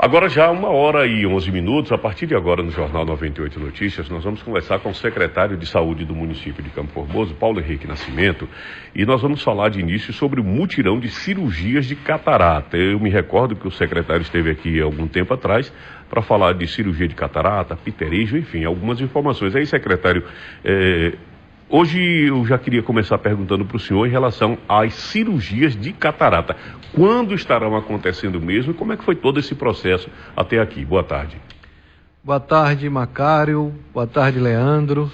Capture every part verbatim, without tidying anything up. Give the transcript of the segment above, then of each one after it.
Agora já uma hora e onze minutos, a partir de agora no Jornal noventa e oito Notícias, nós vamos conversar com o secretário de Saúde do município de Campo Formoso, Paulo Henrique Nascimento, e nós vamos falar de início sobre o mutirão de cirurgias de catarata. Eu me recordo que o secretário esteve aqui há algum tempo atrás para falar de cirurgia de catarata, pterígio, enfim, algumas informações. Aí, secretário, é... hoje eu já queria começar perguntando para o senhor em relação às cirurgias de catarata. Quando estarão acontecendo mesmo e como é que foi todo esse processo até aqui? Boa tarde. Boa tarde, Macário. Boa tarde, Leandro.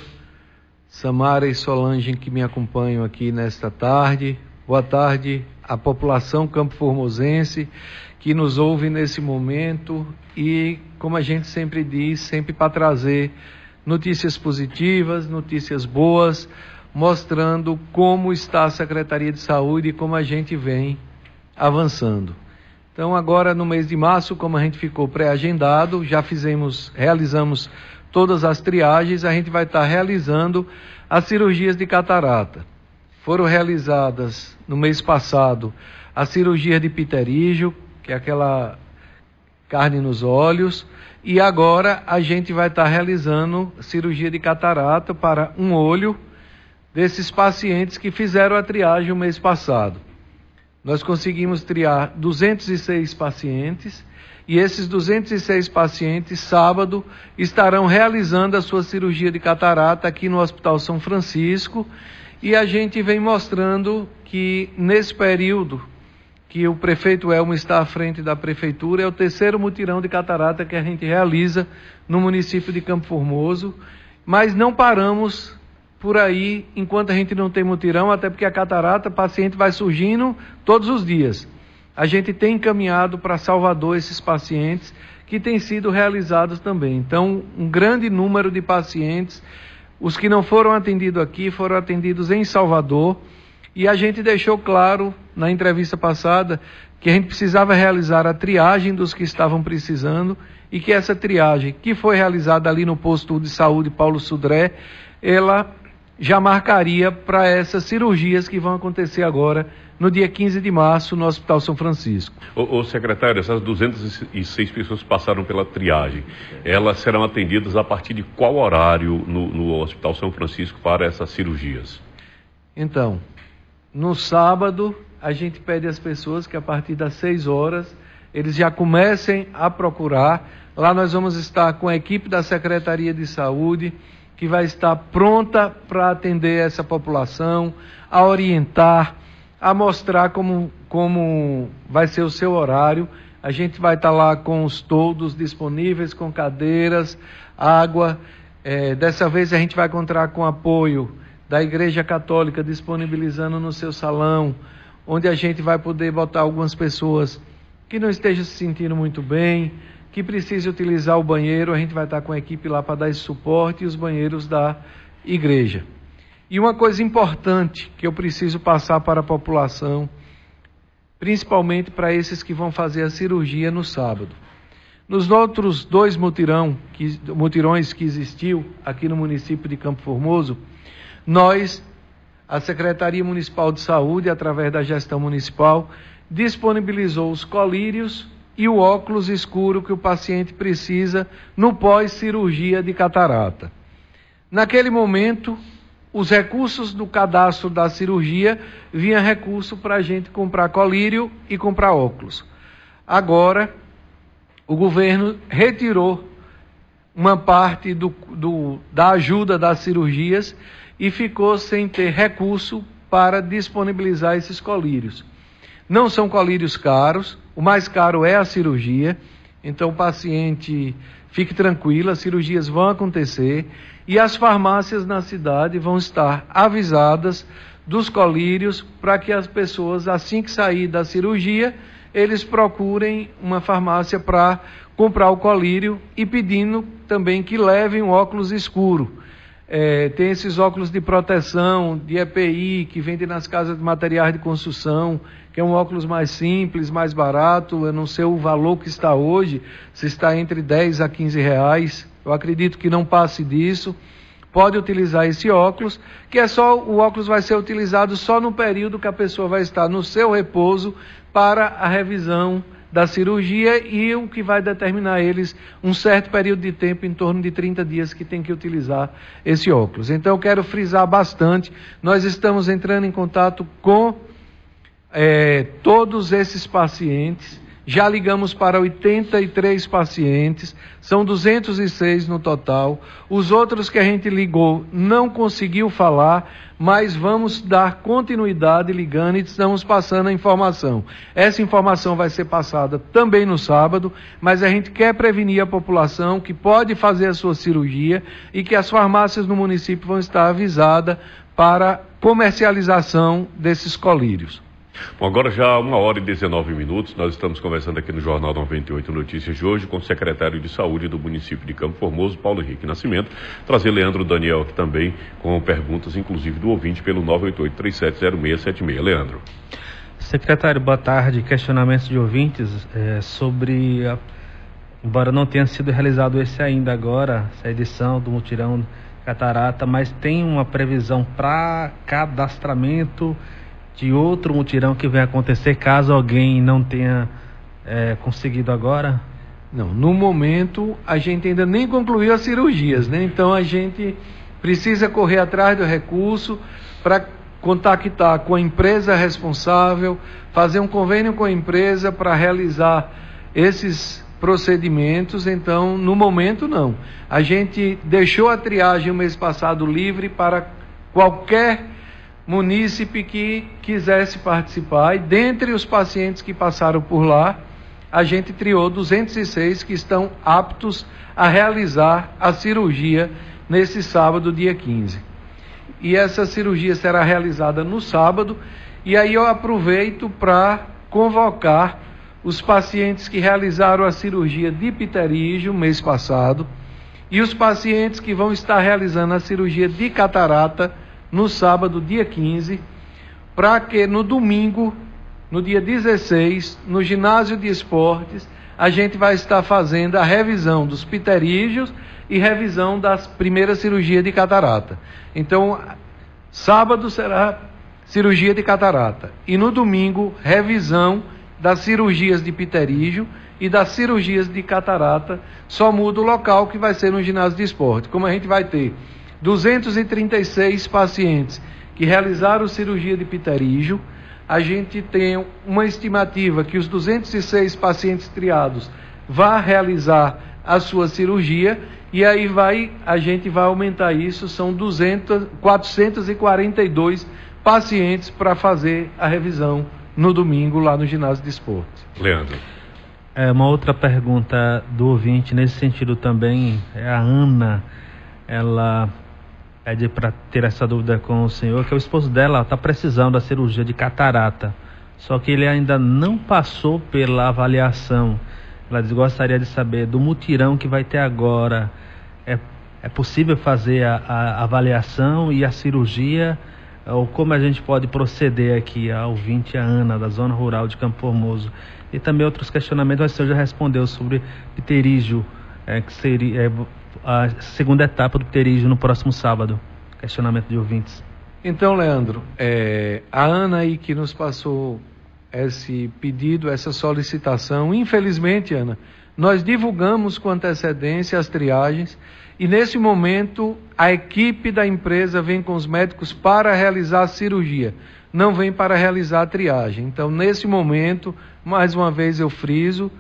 Samara e Solange que me acompanham aqui nesta tarde. Boa tarde à população campo-formosense que nos ouve nesse momento e, como a gente sempre diz, sempre para trazer notícias positivas, notícias boas, mostrando como está a Secretaria de Saúde e como a gente vem avançando. Então, agora no mês de março, como a gente ficou pré-agendado, já fizemos, realizamos todas as triagens, a gente vai estar realizando as cirurgias de catarata. Foram realizadas no mês passado a cirurgia de pterígio, que é aquela carne nos olhos, e agora a gente vai estar realizando cirurgia de catarata para um olho desses pacientes que fizeram a triagem o mês passado. Nós conseguimos triar duzentos e seis pacientes e esses duzentos e seis pacientes, sábado, estarão realizando a sua cirurgia de catarata aqui no Hospital São Francisco e a gente vem mostrando que nesse período que o prefeito Elmo está à frente da prefeitura, é o terceiro mutirão de catarata que a gente realiza no município de Campo Formoso, mas não paramos por aí enquanto a gente não tem mutirão, até porque a catarata, o paciente vai surgindo todos os dias. A gente tem encaminhado para Salvador esses pacientes que têm sido realizados também. Então, um grande número de pacientes, os que não foram atendidos aqui, foram atendidos em Salvador, e a gente deixou claro na entrevista passada que a gente precisava realizar a triagem dos que estavam precisando e que essa triagem, que foi realizada ali no posto de saúde Paulo Sudré, ela já marcaria para essas cirurgias que vão acontecer agora no dia quinze de março no Hospital São Francisco. Ô, ô secretário, essas duzentas e seis pessoas que passaram pela triagem, elas serão atendidas a partir de qual horário no, no Hospital São Francisco para essas cirurgias? Então, no sábado, a gente pede às pessoas que a partir das seis horas, eles já comecem a procurar. Lá nós vamos estar com a equipe da Secretaria de Saúde, que vai estar pronta para atender essa população, a orientar, a mostrar como, como vai ser o seu horário. A gente vai estar lá com os toldos disponíveis, com cadeiras, água. É, dessa vez a gente vai contar com apoio da Igreja Católica, disponibilizando no seu salão, onde a gente vai poder botar algumas pessoas que não estejam se sentindo muito bem, que precise utilizar o banheiro, a gente vai estar com a equipe lá para dar esse suporte e os banheiros da igreja. E uma coisa importante que eu preciso passar para a população, principalmente para esses que vão fazer a cirurgia no sábado. Nos outros dois mutirão, que, mutirões que existiu aqui no município de Campo Formoso, nós, a Secretaria Municipal de Saúde, através da gestão municipal, disponibilizou os colírios e o óculos escuro que o paciente precisa no pós-cirurgia de catarata. Naquele momento, os recursos do cadastro da cirurgia vinha recurso para a gente comprar colírio e comprar óculos. Agora, o governo retirou uma parte do, do, da ajuda das cirurgias e ficou sem ter recurso para disponibilizar esses colírios. Não são colírios caros, o mais caro é a cirurgia, então o paciente fique tranquilo, as cirurgias vão acontecer e as farmácias na cidade vão estar avisadas dos colírios para que as pessoas, assim que sair da cirurgia, eles procurem uma farmácia para comprar o colírio e pedindo também que levem um óculos escuro. É, tem esses óculos de proteção, de E P I, que vendem nas casas de materiais de construção, que é um óculos mais simples, mais barato. Eu não sei o valor que está hoje, se está entre dez a quinze reais. Eu acredito que não passe disso. Pode utilizar esse óculos, que é só, o óculos vai ser utilizado só no período que a pessoa vai estar no seu repouso para a revisão da cirurgia e o que vai determinar eles um certo período de tempo, em torno de trinta dias, que tem que utilizar esse óculos. Então eu quero frisar bastante, nós estamos entrando em contato com é, todos esses pacientes, já ligamos para oitenta e três pacientes, são duzentos e seis no total. Os outros que a gente ligou não conseguiu falar, mas vamos dar continuidade ligando e estamos passando a informação. Essa informação vai ser passada também no sábado, mas a gente quer prevenir a população que pode fazer a sua cirurgia e que as farmácias no município vão estar avisadas para comercialização desses colírios. Bom, agora já uma hora e dezenove minutos, nós estamos conversando aqui no Jornal noventa e oito Notícias de hoje com o secretário de Saúde do município de Campo Formoso, Paulo Henrique Nascimento, trazer Leandro Daniel aqui também com perguntas, inclusive do ouvinte, pelo nove oito oito, três sete zero seis sete seis. Leandro. Secretário, boa tarde. Questionamentos de ouvintes é, sobre, a, embora não tenha sido realizado esse ainda agora, essa edição do mutirão Catarata, mas tem uma previsão para cadastramento de outro mutirão que vai acontecer caso alguém não tenha é, conseguido agora? Não, no momento a gente ainda nem concluiu as cirurgias, né? Então a gente precisa correr atrás do recurso para contactar com a empresa responsável, fazer um convênio com a empresa para realizar esses procedimentos. Então, no momento não. A gente deixou a triagem o mês passado livre para qualquer munícipe que quisesse participar, e dentre os pacientes que passaram por lá, a gente triou duzentos e seis que estão aptos a realizar a cirurgia nesse sábado, dia quinze. E essa cirurgia será realizada no sábado, e aí eu aproveito para convocar os pacientes que realizaram a cirurgia de pterígio mês passado, e os pacientes que vão estar realizando a cirurgia de catarata no sábado, dia quinze, para que no domingo, no dia dezesseis, no ginásio de esportes, a gente vai estar fazendo a revisão dos pterígios e revisão das primeiras cirurgias de catarata. Então, sábado será cirurgia de catarata e no domingo, revisão das cirurgias de pterígio e das cirurgias de catarata. Só muda o local, que vai ser no ginásio de esporte. Como a gente vai ter duzentos e trinta e seis pacientes que realizaram cirurgia de pterígio, a gente tem uma estimativa que os duzentos e seis pacientes triados vão realizar a sua cirurgia, e aí vai, a gente vai aumentar isso, são duzentos, quatrocentos e quarenta e dois pacientes para fazer a revisão no domingo lá no ginásio de esporte. Leandro. É, uma outra pergunta do ouvinte nesse sentido também, é a Ana. Ela pede para ter essa dúvida com o senhor, que o esposo dela está precisando da cirurgia de catarata, só que ele ainda não passou pela avaliação. Ela diz, gostaria de saber do mutirão que vai ter agora, é, é possível fazer a, a avaliação e a cirurgia, ou como a gente pode proceder aqui? A ouvinte, a Ana, da zona rural de Campo Formoso. E também outros questionamentos, mas o senhor já respondeu sobre pterígio, é, que seria... É, a segunda etapa do pterígio no próximo sábado. Questionamento de ouvintes. Então, Leandro, é, a Ana aí que nos passou esse pedido, essa solicitação, infelizmente, Ana, nós divulgamos com antecedência as triagens, e nesse momento a equipe da empresa vem com os médicos para realizar a cirurgia, não vem para realizar a triagem. Então, nesse momento, mais uma vez eu friso,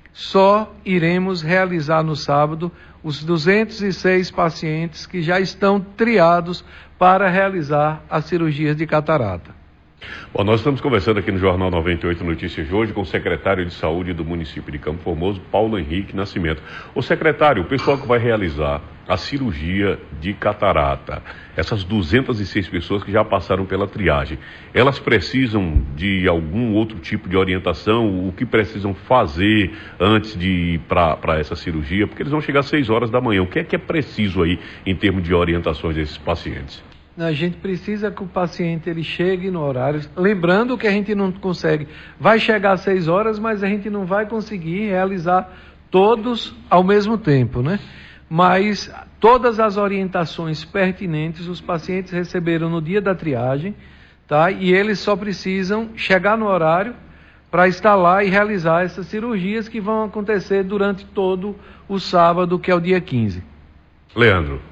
só iremos realizar no sábado os duzentos e seis pacientes que já estão triados para realizar as cirurgias de catarata. Bom, nós estamos conversando aqui no Jornal noventa e oito Notícias de hoje com o secretário de Saúde do município de Campo Formoso, Paulo Henrique Nascimento. O secretário, o pessoal que vai realizar a cirurgia de catarata, essas duzentas e seis pessoas que já passaram pela triagem, elas precisam de algum outro tipo de orientação? O que precisam fazer antes de ir para essa cirurgia? Porque eles vão chegar às seis horas da manhã. O que é que é preciso aí em termos de orientações desses pacientes? A gente precisa que o paciente ele chegue no horário, lembrando que a gente não consegue, vai chegar às seis horas, mas a gente não vai conseguir realizar todos ao mesmo tempo, né? Mas todas as orientações pertinentes os pacientes receberam no dia da triagem, tá? E eles só precisam chegar no horário para estar lá e realizar essas cirurgias que vão acontecer durante todo o sábado, que é o dia quinze. Leandro.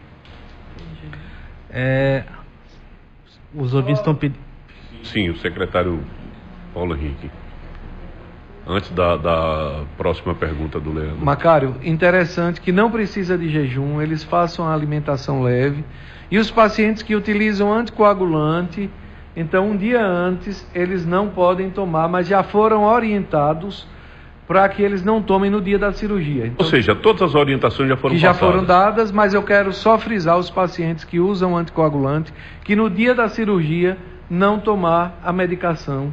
É, os ouvintes estão pedindo... Sim, o secretário Paulo Henrique. Antes da, da próxima pergunta do Leandro. Macário, interessante que não precisa de jejum, eles façam a alimentação leve. E os pacientes que utilizam anticoagulante, então um dia antes eles não podem tomar, mas já foram orientados para que eles não tomem no dia da cirurgia. Então, ou seja, todas as orientações já foram que já passadas. foram dadas, mas eu quero só frisar os pacientes que usam anticoagulante, que no dia da cirurgia não tomar a medicação,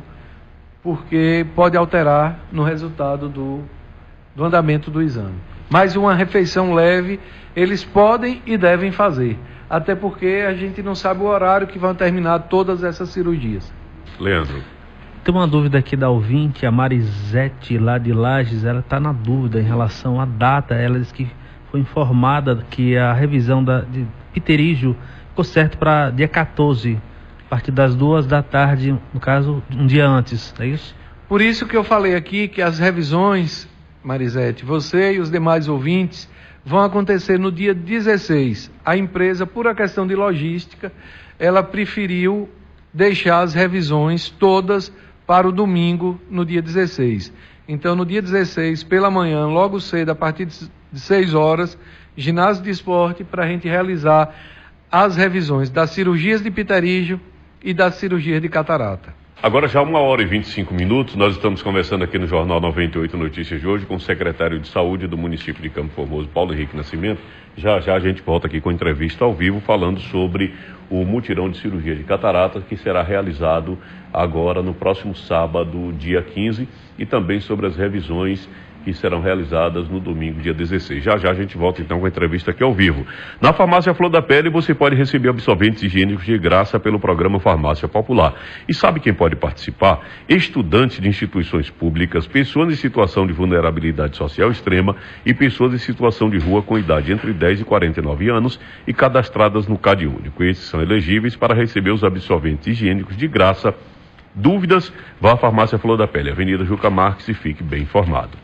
porque pode alterar no resultado do, do andamento do exame. Mas uma refeição leve, eles podem e devem fazer, até porque a gente não sabe o horário que vão terminar todas essas cirurgias. Leandro. Tem uma dúvida aqui da ouvinte, a Marisete, lá de Lages, ela está na dúvida em relação à data. Ela disse que foi informada que a revisão da, de pterígio ficou certo para dia quatorze, a partir das duas da tarde, no caso, um dia antes, é isso? Por isso que eu falei aqui que as revisões, Marisete, você e os demais ouvintes, vão acontecer no dia dezesseis. A empresa, por a questão de logística, ela preferiu deixar as revisões todas para o domingo, no dia dezesseis. Então, no dia dezesseis, pela manhã, logo cedo, a partir de seis horas, ginásio de esporte, para a gente realizar as revisões das cirurgias de pterígio e das cirurgias de catarata. Agora já uma hora e vinte e cinco minutos, nós estamos conversando aqui no Jornal noventa e oito Notícias de hoje com o secretário de Saúde do município de Campo Formoso, Paulo Henrique Nascimento. Já já a gente volta aqui com entrevista ao vivo falando sobre o mutirão de cirurgia de catarata que será realizado agora no próximo sábado, dia quinze, e também sobre as revisões que serão realizadas no domingo, dia dezesseis. Já já a gente volta então com a entrevista aqui ao vivo. Na Farmácia Flor da Pele você pode receber absorventes higiênicos de graça pelo programa Farmácia Popular. E sabe quem pode participar? Estudantes de instituições públicas, pessoas em situação de vulnerabilidade social extrema e pessoas em situação de rua com idade entre dez e quarenta e nove anos e cadastradas no Cade Único. Esses são elegíveis para receber os absorventes higiênicos de graça. Dúvidas? Vá à Farmácia Flor da Pele, Avenida Juca Marques, e fique bem informado.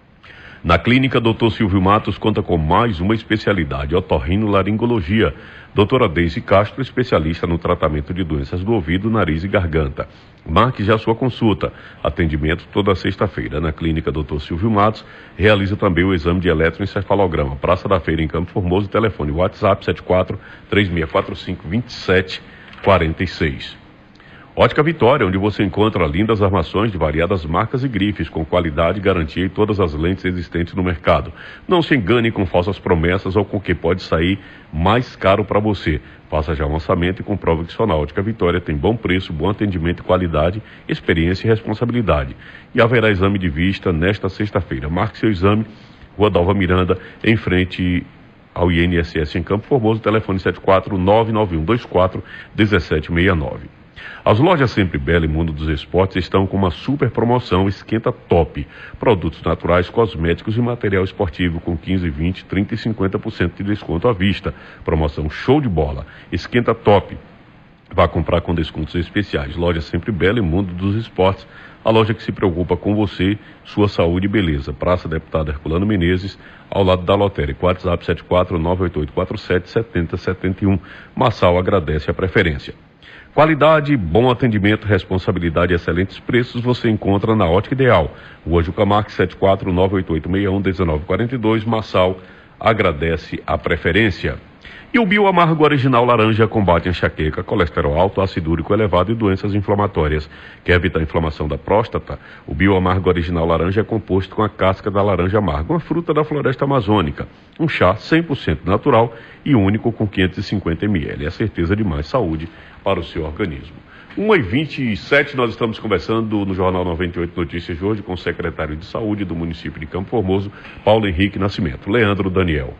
Na clínica, doutor Silvio Matos conta com mais uma especialidade, otorrinolaringologia. Doutora Deise Castro, especialista no tratamento de doenças do ouvido, nariz e garganta. Marque já sua consulta. Atendimento toda sexta-feira. Na clínica, doutor Silvio Matos realiza também o exame de eletroencefalograma. Praça da Feira, em Campo Formoso, telefone WhatsApp sete quatro três seis quatro cinco dois sete quatro seis. Ótica Vitória, onde você encontra lindas armações de variadas marcas e grifes, com qualidade, garantia e todas as lentes existentes no mercado. Não se engane com falsas promessas ou com o que pode sair mais caro para você. Faça já um orçamento e comprove que só na Ótica Vitória tem bom preço, bom atendimento e qualidade, experiência e responsabilidade. E haverá exame de vista nesta sexta-feira. Marque seu exame, Rua Dalva Miranda, em frente ao I N S S em Campo Formoso, telefone sete quatro nove nove um dois quatro um sete seis nove. As lojas Sempre Bela e Mundo dos Esportes estão com uma super promoção Esquenta Top. Produtos naturais, cosméticos e material esportivo com quinze, vinte, trinta e cinquenta por cento de desconto à vista. Promoção show de bola. Esquenta Top. Vá comprar com descontos especiais. Loja Sempre Bela e Mundo dos Esportes. A loja que se preocupa com você, sua saúde e beleza. Praça Deputado Herculano Menezes, ao lado da lotérica. WhatsApp sete quatro nove oito oito quatro sete sete zero sete um. Massal agradece a preferência. Qualidade, bom atendimento, responsabilidade e excelentes preços você encontra na Ótica Ideal. Rua Juca Marques, sete quatro nove oito oito seis um um nove quatro dois. Massal agradece a preferência. E o Bioamargo Original Laranja combate enxaqueca, colesterol alto, ácido úrico elevado e doenças inflamatórias. Quer evitar a inflamação da próstata? O Bioamargo Original Laranja é composto com a casca da laranja amarga, uma fruta da floresta amazônica. Um chá cem por cento natural e único com quinhentos e cinquenta mililitros. É a certeza de mais saúde para o seu organismo. uma e vinte e sete, nós estamos conversando no Jornal noventa e oito Notícias de hoje com o secretário de Saúde do município de Campo Formoso, Paulo Henrique Nascimento. Leandro Daniel.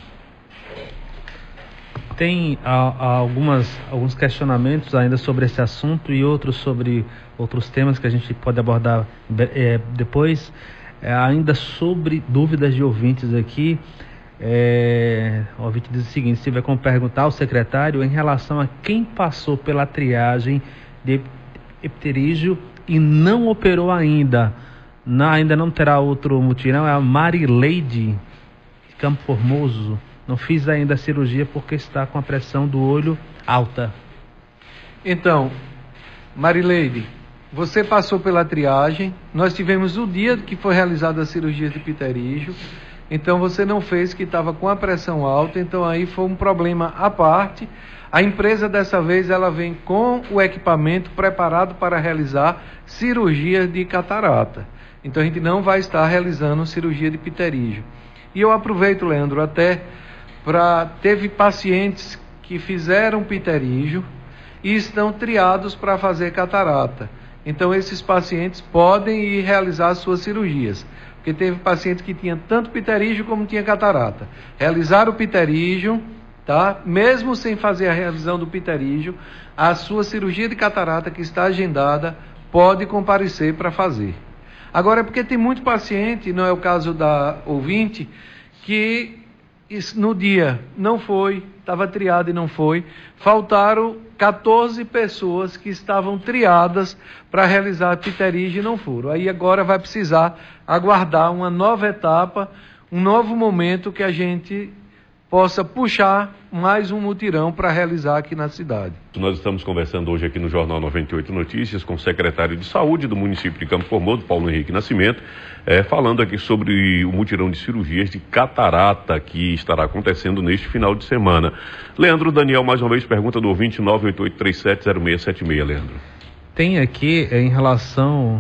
Tem a, a algumas, alguns questionamentos ainda sobre esse assunto e outros sobre outros temas que a gente pode abordar é, depois. É, ainda sobre dúvidas de ouvintes aqui, é, o ouvinte diz o seguinte: se tiver como perguntar ao secretário em relação a quem passou pela triagem de pterígio e não operou ainda, não, ainda não terá outro mutirão, é a Marileide de Campo Formoso. Não fiz ainda a cirurgia porque está com a pressão do olho alta. Então, Marileide, você passou pela triagem, nós tivemos o dia que foi realizada a cirurgia de pterígio, então você não fez, que estava com a pressão alta, então aí foi um problema à parte. A empresa dessa vez ela vem com o equipamento preparado para realizar cirurgia de catarata. Então a gente não vai estar realizando cirurgia de pterígio. E eu aproveito, Leandro, até para... Teve pacientes que fizeram pterígio e estão triados para fazer catarata. Então esses pacientes podem ir realizar suas cirurgias. Porque teve paciente que tinha tanto pterígio como tinha catarata. Realizar o pterígio, tá? Mesmo sem fazer a revisão do pterígio, a sua cirurgia de catarata que está agendada pode comparecer para fazer. Agora é porque tem muito paciente, não é o caso da ouvinte, que no dia não foi, estava triado e não foi, faltaram quatorze pessoas que estavam triadas para realizar pterígio e não foram. Aí agora vai precisar aguardar uma nova etapa, um novo momento que a gente possa puxar mais um mutirão para realizar aqui na cidade. Nós estamos conversando hoje aqui no Jornal noventa e oito Notícias com o secretário de Saúde do município de Campo Formoso, Paulo Henrique Nascimento, é, falando aqui sobre o mutirão de cirurgias de catarata que estará acontecendo neste final de semana. Leandro Daniel, mais uma vez, pergunta do ouvinte nove oito oito três sete zero seis sete seis, Leandro. Tem aqui é, em relação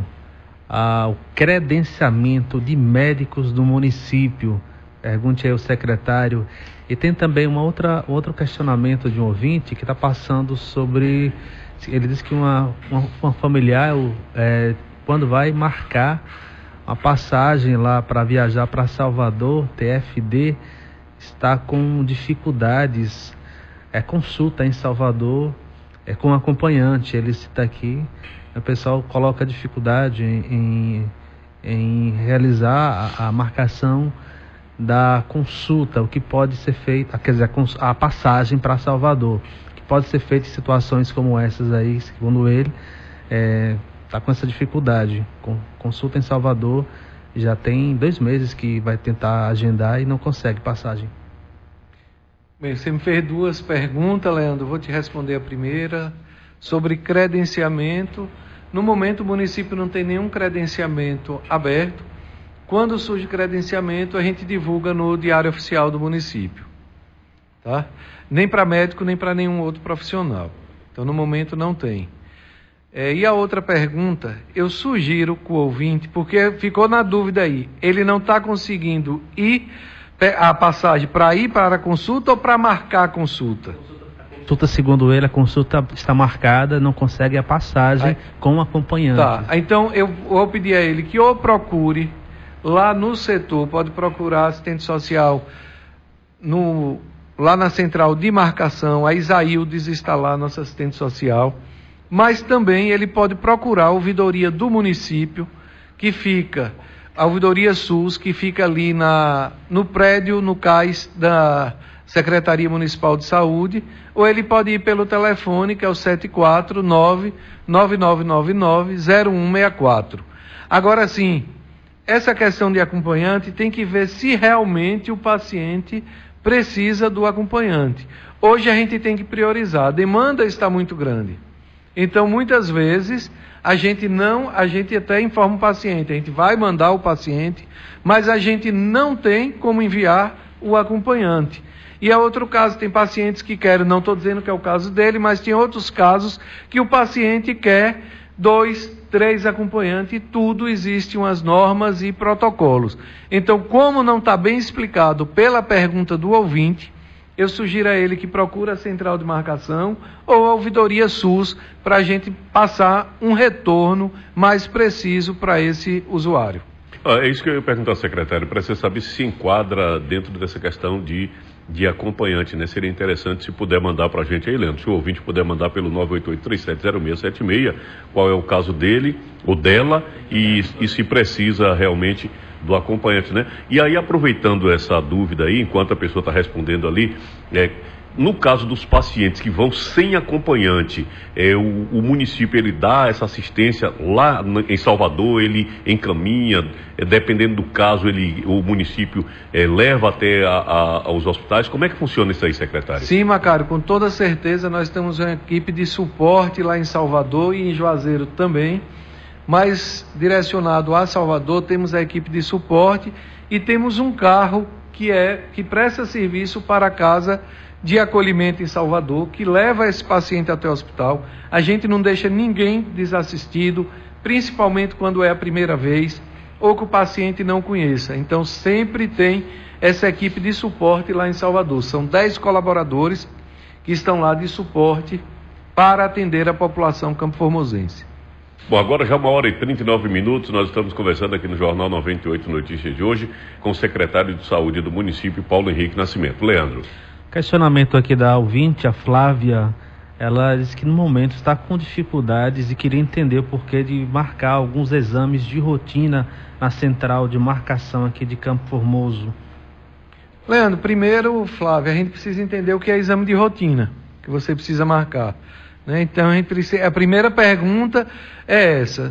ao credenciamento de médicos do município. Pergunte aí ao secretário. E tem também uma outra, outro questionamento de um ouvinte que está passando sobre... Ele disse que uma, uma, uma familiar, é, quando vai marcar uma passagem lá para viajar para Salvador, T F D, está com dificuldades. É consulta em Salvador, é com acompanhante. Ele cita aqui, o pessoal coloca dificuldade em, em, em realizar a, a marcação da consulta, o que pode ser feito, quer dizer, a passagem para Salvador, que pode ser feito em situações como essas aí, segundo ele, está é, com essa dificuldade. Com consulta em Salvador, já tem dois meses que vai tentar agendar e não consegue passagem. Bem, você me fez duas perguntas, Leandro, vou te responder a primeira, sobre credenciamento. No momento o município não tem nenhum credenciamento aberto. Quando surge credenciamento, a gente divulga no Diário Oficial do município, tá? Nem para médico, nem para nenhum outro profissional. Então, no momento, não tem. É, e a outra pergunta, eu sugiro com o ouvinte, porque ficou na dúvida aí, ele não está conseguindo ir a passagem para ir para a consulta ou para marcar a consulta? Consulta, segundo ele, a consulta está marcada, não consegue a passagem aí, com o acompanhante. Tá, então eu vou pedir a ele que ou procure lá no setor, pode procurar assistente social no, lá na central de marcação, a Isaíldes está lá, nossa assistente social, mas também ele pode procurar a ouvidoria do município, que fica, a ouvidoria SUS, que fica ali na, no prédio, no cais da Secretaria Municipal de Saúde, ou ele pode ir pelo telefone, que é o sete quatro nove, nove nove nove nove, zero um seis quatro. Agora sim, essa questão de acompanhante tem que ver se realmente o paciente precisa do acompanhante. Hoje a gente tem que priorizar, a demanda está muito grande. Então, muitas vezes, a gente não, a gente até informa o paciente, a gente vai mandar o paciente, mas a gente não tem como enviar o acompanhante. E é outro caso, tem pacientes que querem, não estou dizendo que é o caso dele, mas tem outros casos que o paciente quer dois, três acompanhantes, e tudo existe umas normas e protocolos. Então, como não está bem explicado pela pergunta do ouvinte, eu sugiro a ele que procure a central de marcação ou a ouvidoria SUS para a gente passar um retorno mais preciso para esse usuário. Ah, é isso que eu ia perguntar ao secretário, para você saber se se enquadra dentro dessa questão de, de acompanhante, né? Seria interessante se puder mandar para a gente aí, Leandro, se o ouvinte puder mandar pelo nove oito oito três sete zero seis sete seis, qual é o caso dele ou dela e, e se precisa realmente do acompanhante, né? E aí, aproveitando essa dúvida aí, enquanto a pessoa está respondendo ali, é, no caso dos pacientes que vão sem acompanhante, é, o, o município ele dá essa assistência lá em Salvador, ele encaminha, é, dependendo do caso, ele, o município é, leva até a, a, aos hospitais. Como é que funciona isso aí, secretário? Sim, Macário, com toda certeza nós temos uma equipe de suporte lá em Salvador e em Juazeiro também, mas direcionado a Salvador temos a equipe de suporte e temos um carro que, é, que presta serviço para a casa de acolhimento em Salvador, que leva esse paciente até o hospital. A gente não deixa ninguém desassistido, principalmente quando é a primeira vez ou que o paciente não conheça. Então sempre tem essa equipe de suporte lá em Salvador. São dez colaboradores que estão lá de suporte para atender a população campoformosense. Bom, agora já uma hora e trinta e nove minutos, nós estamos conversando aqui no Jornal noventa e oito Notícias de hoje com o secretário de Saúde do município, Paulo Henrique Nascimento. Leandro. Questionamento aqui da ouvinte, a Flávia, ela diz que no momento está com dificuldades e queria entender o porquê de marcar alguns exames de rotina na central de marcação aqui de Campo Formoso. Leandro, primeiro, Flávia, a gente precisa entender o que é exame de rotina, que você precisa marcar. Né? Então, a, gente precisa, a primeira pergunta é essa.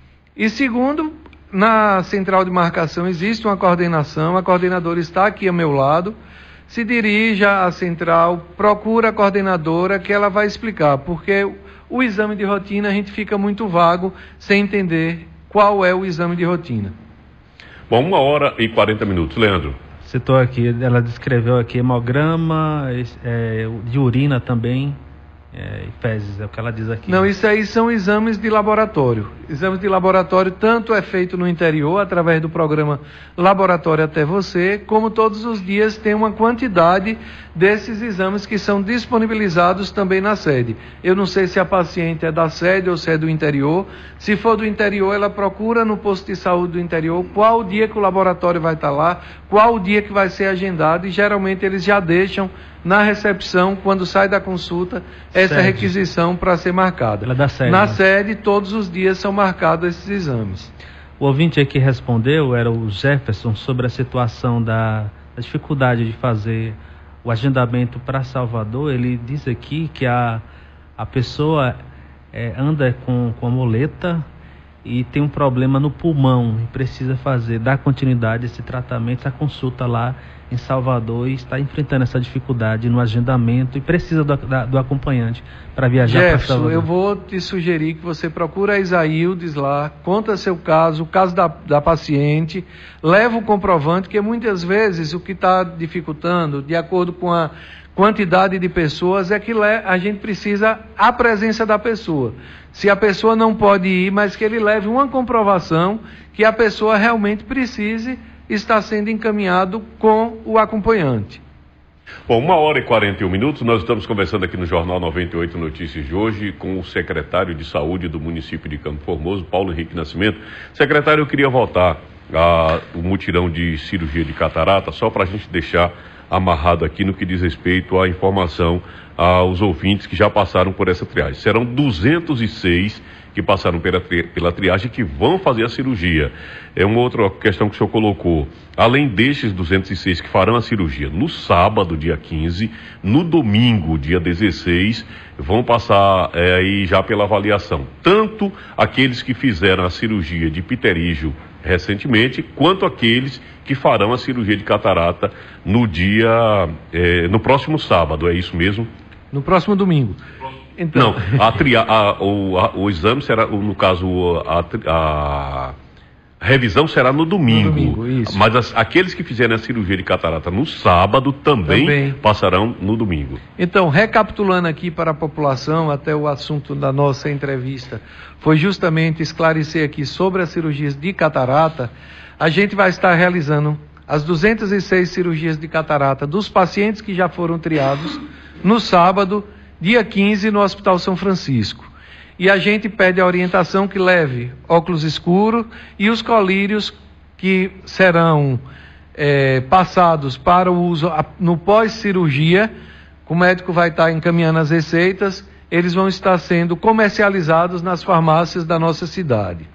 E segundo, na central de marcação existe uma coordenação, a coordenadora está aqui ao meu lado. Se dirija à central, procura a coordenadora que ela vai explicar, porque o, o exame de rotina a gente fica muito vago sem entender qual é o exame de rotina. Bom, uma hora e quarenta minutos, Leandro. Citou aqui, ela descreveu aqui hemograma, é, de urina também, é, e fezes, é o que ela diz aqui. Não, isso aí são exames de laboratório. Exames de laboratório tanto é feito no interior, através do programa Laboratório Até Você, como todos os dias tem uma quantidade desses exames que são disponibilizados também na sede. Eu não sei se a paciente é da sede ou se é do interior. Se for do interior, ela procura no posto de saúde do interior qual o dia que o laboratório vai estar lá, qual o dia que vai ser agendado, e geralmente eles já deixam na recepção, quando sai da consulta, essa sede. Requisição para ser marcada. Ela é da sede, na né? sede, todos os dias são marcados esses exames. O ouvinte aqui respondeu, era o Jefferson, sobre a situação da, da dificuldade de fazer o agendamento para Salvador. Ele diz aqui que a, a pessoa é, anda com, com a muleta e tem um problema no pulmão e precisa fazer, dar continuidade a esse tratamento, essa consulta lá em Salvador, e está enfrentando essa dificuldade no agendamento e precisa do, da, do acompanhante para viajar para Salvador. Eu vou te sugerir que você procure a Isaíldes lá, conta seu caso, o caso da, da paciente, leva o comprovante, que muitas vezes o que está dificultando, de acordo com a quantidade de pessoas, é que a gente precisa a presença da pessoa. Se a pessoa não pode ir, mas que ele leve uma comprovação que a pessoa realmente precise está sendo encaminhado com o acompanhante. Bom, uma hora e quarenta e um minutos, nós estamos conversando aqui no Jornal noventa e oito Notícias de hoje com o secretário de Saúde do município de Campo Formoso, Paulo Henrique Nascimento. Secretário, eu queria voltar ao mutirão de cirurgia de catarata, só para a gente deixar amarrado aqui no que diz respeito à informação aos ouvintes que já passaram por essa triagem. Serão duzentos e seis que passaram pela, tri, pela triagem que vão fazer a cirurgia. É uma outra questão que o senhor colocou. Além destes duzentos e seis que farão a cirurgia no sábado, dia quinze, no domingo, dia dezesseis, vão passar é, aí já pela avaliação. Tanto aqueles que fizeram a cirurgia de pterígio recentemente, quanto aqueles que farão a cirurgia de catarata no dia, é, no próximo sábado, é isso mesmo? No próximo domingo. Então... Não, a tria, a, o, a, o exame será, no caso, a, a revisão será no domingo. No domingo, isso. Mas as, aqueles que fizerem a cirurgia de catarata no sábado também, também passarão no domingo. Então, recapitulando aqui para a população, até o assunto da nossa entrevista foi justamente esclarecer aqui sobre as cirurgias de catarata. A gente vai estar realizando as duzentas e seis cirurgias de catarata dos pacientes que já foram triados no sábado, dia quinze, no Hospital São Francisco. E a gente pede a orientação que leve óculos escuros e os colírios que serão é, passados para o uso no pós-cirurgia. O médico vai estar encaminhando as receitas, eles vão estar sendo comercializados nas farmácias da nossa cidade.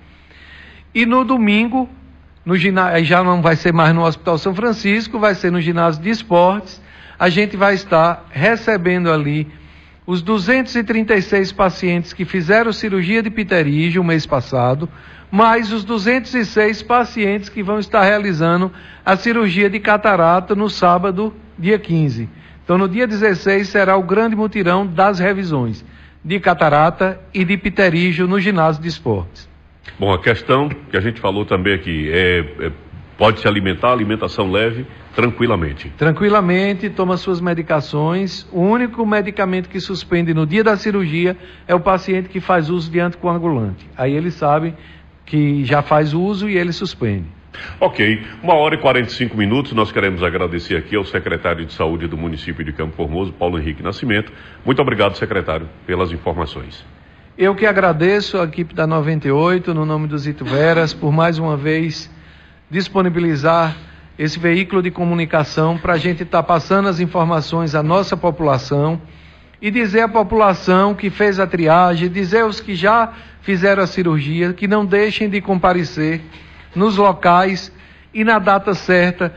E no domingo, no ginásio, já não vai ser mais no Hospital São Francisco, vai ser no ginásio de esportes. a gente vai estar recebendo ali os duzentos e trinta e seis pacientes que fizeram cirurgia de pterígio o mês passado, mais os duzentos e seis pacientes que vão estar realizando a cirurgia de catarata no sábado, dia quinze. Então, no dia dezesseis será o grande mutirão das revisões de catarata e de pterígio no ginásio de esportes. Bom, a questão que a gente falou também aqui é, é pode se alimentar, alimentação leve, tranquilamente. Tranquilamente, toma suas medicações. O único medicamento que suspende no dia da cirurgia é o paciente que faz uso de anticoagulante. Aí ele sabe que já faz uso e ele suspende. Ok, uma hora e quarenta e cinco minutos, nós queremos agradecer aqui ao secretário de Saúde do município de Campo Formoso, Paulo Henrique Nascimento. Muito obrigado, secretário, pelas informações. Eu que agradeço a equipe da noventa e oito, no nome dos Ituveras, por mais uma vez disponibilizar esse veículo de comunicação para a gente estar tá passando as informações à nossa população e dizer à população que fez a triagem, dizer aos que já fizeram a cirurgia, que não deixem de comparecer nos locais e na data certa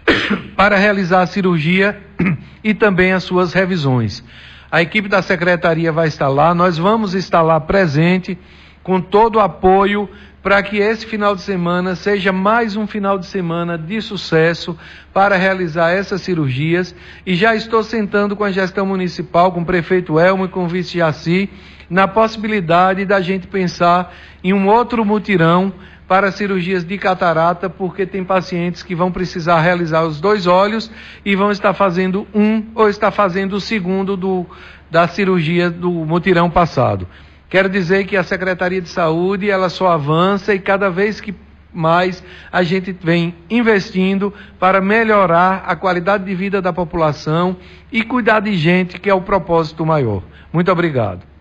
para realizar a cirurgia e também as suas revisões. A equipe da secretaria vai estar lá, nós vamos estar lá presente com todo o apoio para que esse final de semana seja mais um final de semana de sucesso para realizar essas cirurgias. E já estou sentando com a gestão municipal, com o prefeito Elmo e com o vice Jaci, na possibilidade da gente pensar em um outro mutirão para cirurgias de catarata, porque tem pacientes que vão precisar realizar os dois olhos e vão estar fazendo um ou estar fazendo o segundo do, da cirurgia do mutirão passado. Quero dizer que a Secretaria de Saúde, ela só avança e cada vez que mais a gente vem investindo para melhorar a qualidade de vida da população e cuidar de gente, que é o propósito maior. Muito obrigado.